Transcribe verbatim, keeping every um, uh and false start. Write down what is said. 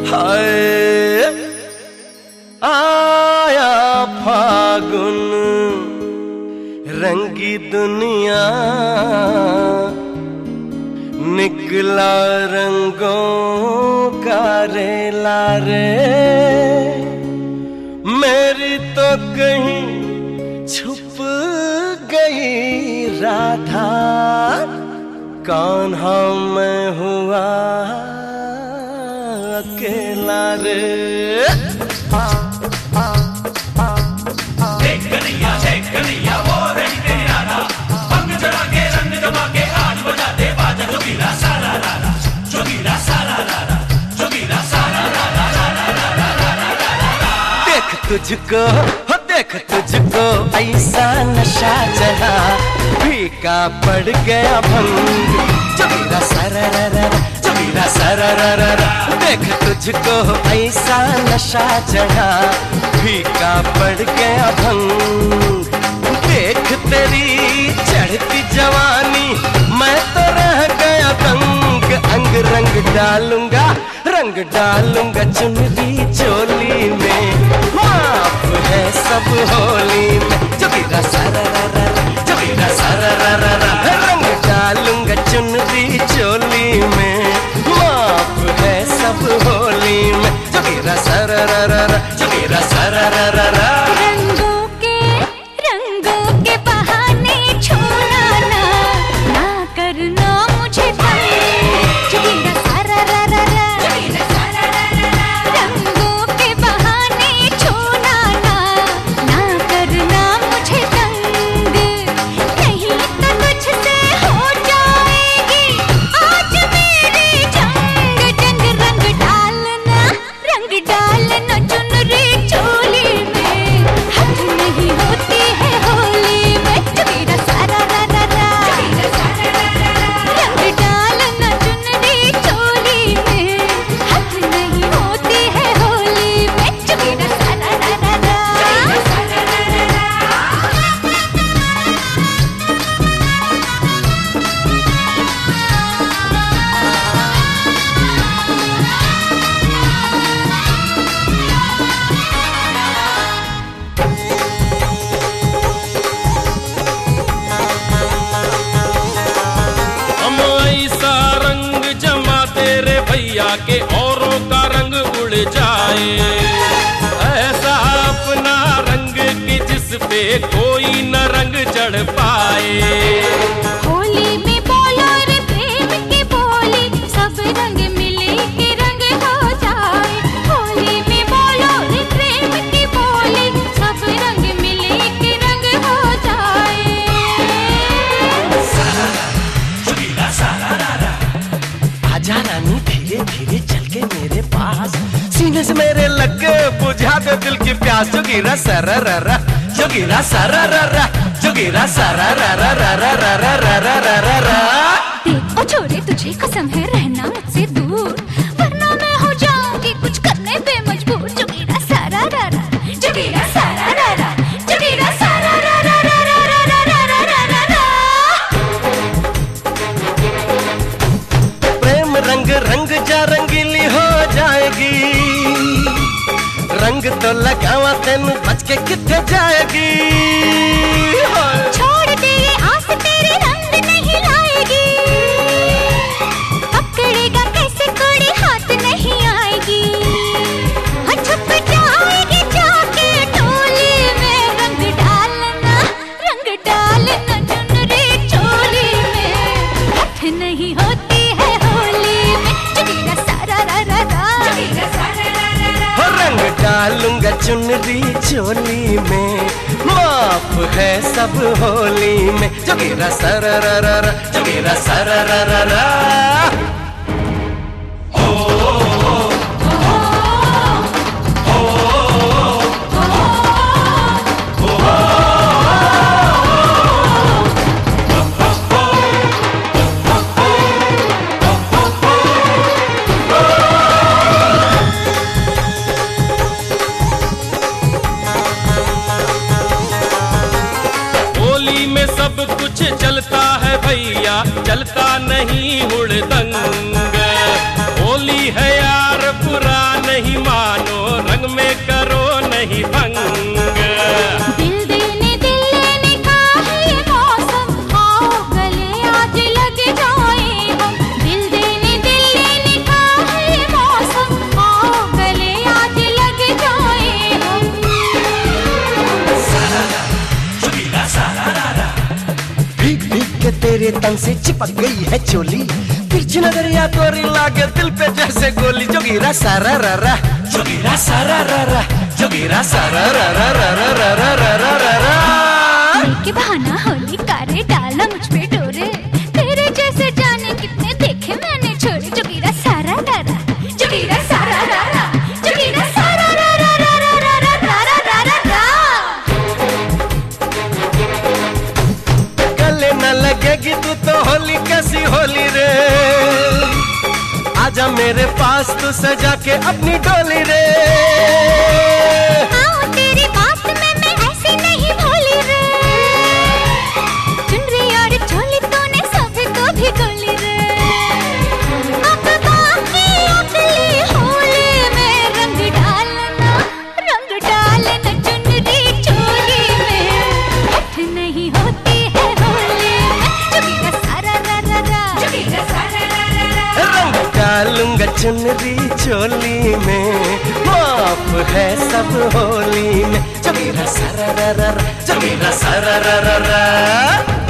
हाय आया फागुन रंगी दुनिया, निकला रंगों का रेला रे। मेरी तो कहीं छुप गई राधा, कान्हा मैं हुआ अकेला रे। तुझको हो देख तुझको ऐसा नशा चढ़ा, फीका पड़ गया भंग जोगीरा सरररर जोगीरा सरररर। देख तुझको ऐसा नशा चढ़ा, फीका पड़ गया भंग। देख तेरी चढ़ती जवानी, मैं तो रह गया दंग। अंग रंग डालूंगा रंग डालूंगा चुनरी चोली में, माफ है सब होली में। जोगीरा सरररर जोगीरा सरररर, रंग डालूंगा चुनरी चोली में, माफ है सब होली में। जोगीरा सरररर जोगीरा सरररर। रंगों के रंगों के बहाने छोड़ना ना, ना करना मुझे तंग। जोगीरा सरररर रंगों के बहाने छोड़ना ना, ना करना मुझे तंग। नहीं तो तुझसे हो जाएगी आज मेरी जंग। जंग रंग डालना रंग डालना चुनरी चोली में, हद नहीं होती है होली में। जोगीरा सरररर रंग डालना चुनरी चोली में, हद नहीं होती है होली में। जोगीरा सरररर। हम ऐसा रंग जमा तेरे भैया के औरों का रंग उड़ जाए। ऐसा अपना रंग कि जिस पे कोई न रंग चढ़ पाए। होली में बोलो रे प्रेम की बोली, सब रंग मिले के रंग हो जाए। होली में बोलो रे प्रेम की बोली, सब रंग मिले के रंग हो जाए। आजा रानी धीरे धीरे चल के मेरे पास, सीने से मेरे लग के बुझा दे दिल की प्यास। जोगीरा सरररर जोगीरा सरररर जोगीरा सरररर। देख ओ छोरे तुझे कसम है रहना मुझसे दूर, वरना मैं हो जाऊंगी कुछ करने पे मजबूर। जोगीरा सरररर जोगीरा सरररर जोगीरा सरररर। प्रेम रंग रंग जा रंगीली हो जाएगी, रंग तो लगावा तेन बच के किथे जाएगी। छोड़ दे ये आस तेरे रंग नहीं लाएगी, पकड़ेगा कैसे कोई हाथ नहीं आएगी। हाँ छुप जाएगी जाके टोली में, रंग डालना रंग डालना चुनरी चोली में, हथ नहीं होती है होली में। जोगीरा सरररर रंग डालूंगा चुनरी चोली में, माफ है सब होली में। जोगीरा सरररर जोगीरा सरररर। सब कुछ चलता है भैया, चलता नहीं हुड़दंग। मेरे तन से चिपक गई है चोली, तिरछी नजरिया तोरी लागे दिल पे जैसे गोली। जोगीरा सारा रा रा, जोगीरा सारा रा रा, जोगीरा सारा रा रा रा रा रा रा रा रा रा रा। के बहाना होली कारे डाला मुझ पे डोरे, तेरे जैसे जाने कितने देखे मैंने छोरे। जोगीरा सारा रा रा, जोगीरा सारा रा रा, जोगीरा सारा रा रा रा रा रा रा रा रा रा रा। गले न लगेगी तू तो होली कैसी होली रे, आजा मेरे पास तू सजा के अपनी डोली रे। आओ तेरी बात में मैं ऐसी नहीं भोली रे, चुनरी और चोली तूने सभी को भी गोली रे। अब बाकी अगली होली में रंग डालना, रंग डालना चुनरी चोली में, हट नहीं होती है होली में। जोगीरा सारा रा रा रा, जोगीरा सारा रा रा रा, रंग डालूंगा चुनरी चोली में, माफ है सब होली में। जोगीरा सारा रा रा रा, जोगीरा सारा रा रा रा।